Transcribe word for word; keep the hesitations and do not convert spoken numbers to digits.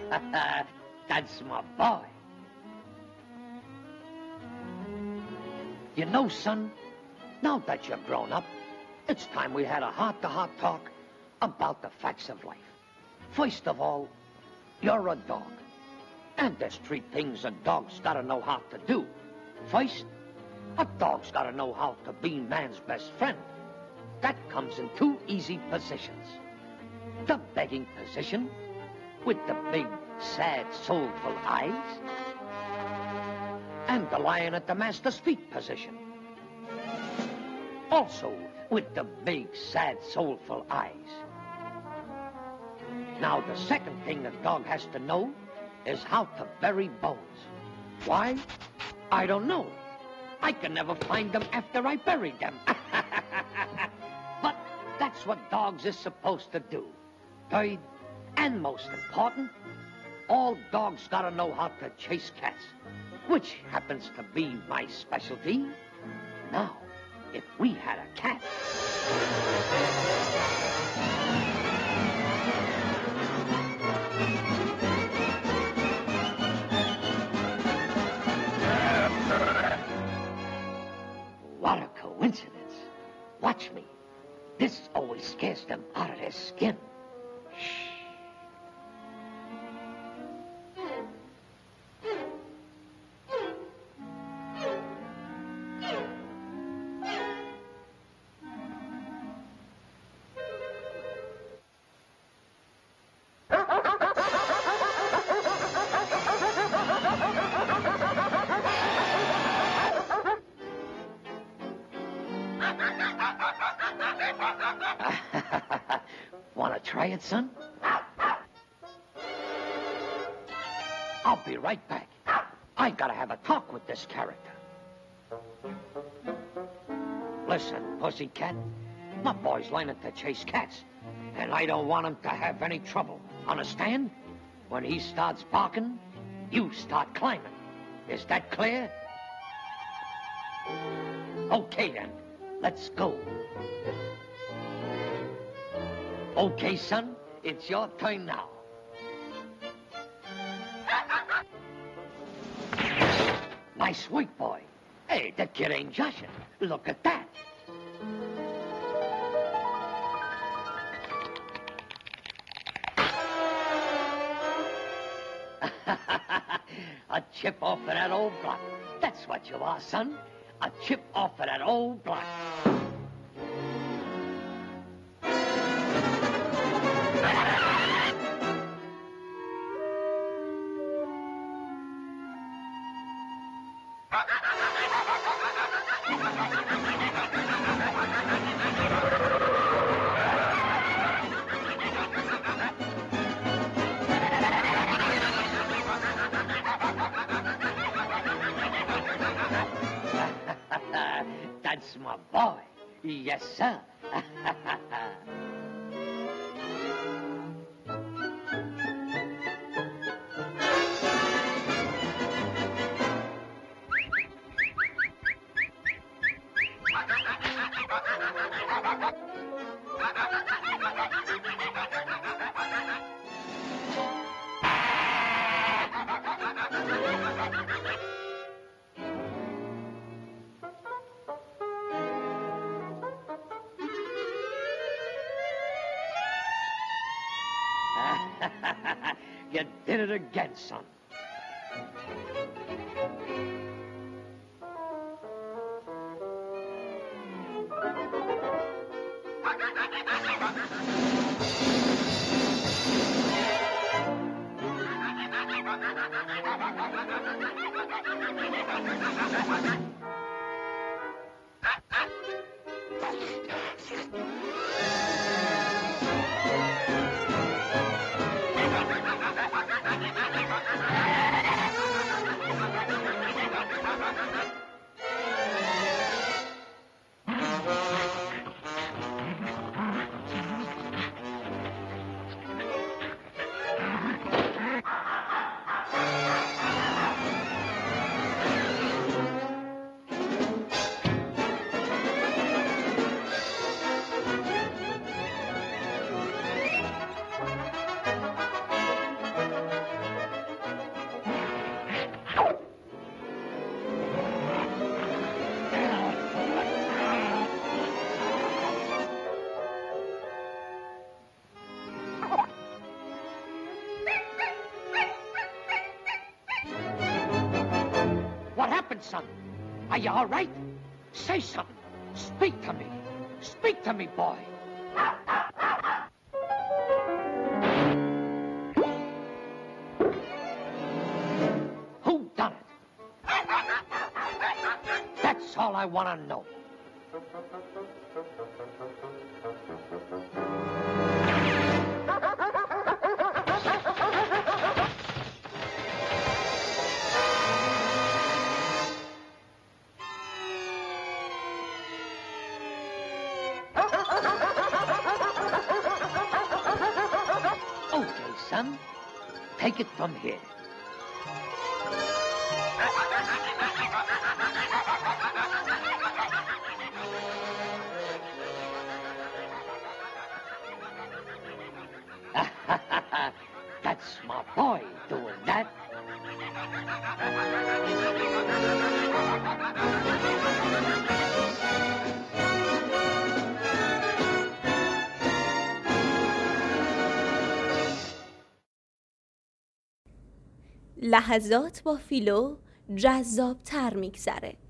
That's my boy. You know, son, now that you're grown up, it's time we had a heart-to-heart talk about the facts of life. First of all, you're a dog. And there's three things a dog's gotta know how to do. First, a dog's gotta know how to be man's best friend. That comes in two easy positions. The begging position, with the big, sad, soulful eyes, and the lion at the master's feet position. Also, with the big, sad, soulful eyes. Now, the second thing a dog has to know is how to bury bones. Why? I don't know. I can never find them after I bury them. But that's what dogs is supposed to do. Third, and most important, all dogs gotta know how to chase cats, which happens to be my specialty. Now, if we had a cat... What a coincidence. Watch me. This always scares them out of their skin. Shh. Want to try it, son? I'll be right back. I gotta have a talk with this character. Listen, pussycat, my boy's learning to chase cats, and I don't want him to have any trouble. Understand? When he starts barking, you start climbing. Is that clear? Okay, then. Let's go. Okay, son, it's your turn now. Nice work, boy. Hey, that kid ain't joshing. Look at that. A chip off of that old block. That's what you are, son. A chip off of that old block. That's my boy. Yes, sir. You did it again, son. grandson. Are you all right? Say something. Speak to me. Speak to me, boy. Who done it? That's all I want to know. Okay, son. Take it from here. That's my boy doing that. لحظات با فیلو جذاب‌تر می‌گذره.